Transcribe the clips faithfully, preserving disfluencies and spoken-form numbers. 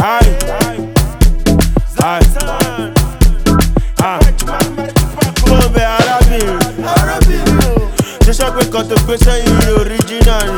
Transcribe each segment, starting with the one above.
Aye, aye, aye. Come be Arabic. Just like we got the question in original.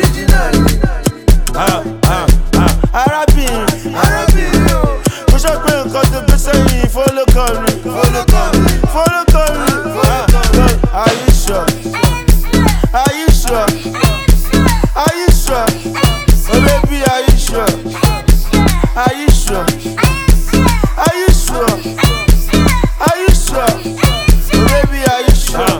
Ah, ah, ah. Arabic, Arabic. Just like we got the question in follow come, follow come, follow come. Are you sure? Are you sure? Are you sure? Oh baby, are you sure? Are you sure? Are you sure? Are you sure? Oh baby, are you sure?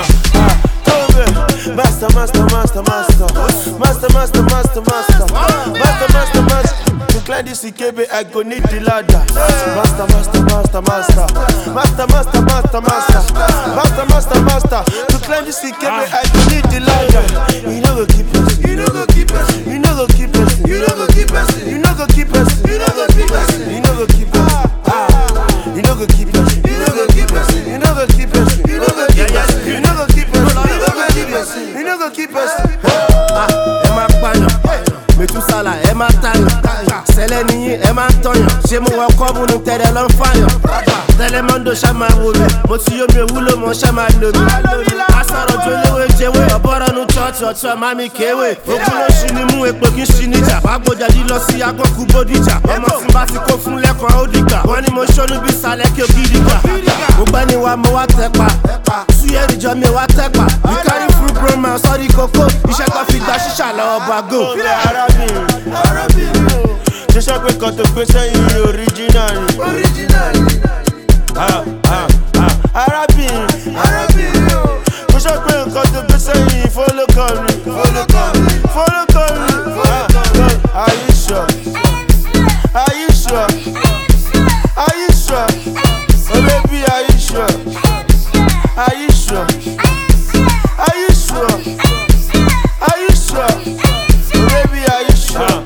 Master, master, master, master, master, master, master, master, master, master, master. To climb this C K B, I go need the ladder. Master, master, master, master, master, master, master, master, master, master, master. To climb this C K B, I go need the ladder. You know go keep us, you know go keep us, you know go keep us, you know go keep us, you know go keep us, you know go keep us, you know go keep us, you know go keep us, you know go keep us, you know go keep us, you know go keep us, you know go keep us, you know go keep us. Ah, Emma Pano, Metusala, Emma Tano, Seleni, Emma Tonyo, Jemo Wakobu, Tedalon Fire, Telemando Shama Woman, Motio Wulo, Moshama Lobi, Asaro Jolo, Jewe, Abora no church or Chamami Kewe, Okuno Shinimu, Epokin Shinija, Babo Jadilo Siago Kubodija, Amasimbasi Kofun Leko Odika, one emotion be Saleke Bidika, Ubani wa Moatepa, Suyeri Jami Watepa, you carry fruit bro man, sorry Coco, Isha Coffee Dash Shala Bago. Arabic, Arabic. Just like we got the question in original. Original. Ah, ah, ah. Arabic, Arabic. Just like we got the question in follow come, follow come, follow come. Ah, are you sure? Are you sure? Are you sure? Oh baby, are you sure? Are you sure? Are you sure? Are you sure? Oh baby, are you sure?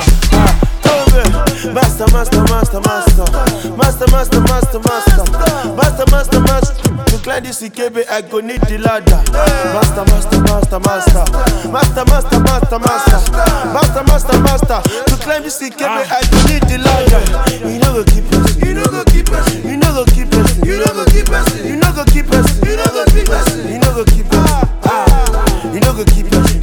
Master, master, master, master, master, master, master, master, master, master, master. To climb this C K B, I go need the ladder. Master, master, master, master, master, master, master, master, master, master, master. To climb this C K B, I go need the ladder. You know go keep us, you know go keep us, you know go keep us, you know go keep us, you know go keep us, you know go keep us, you know go keep us, you know go keep us.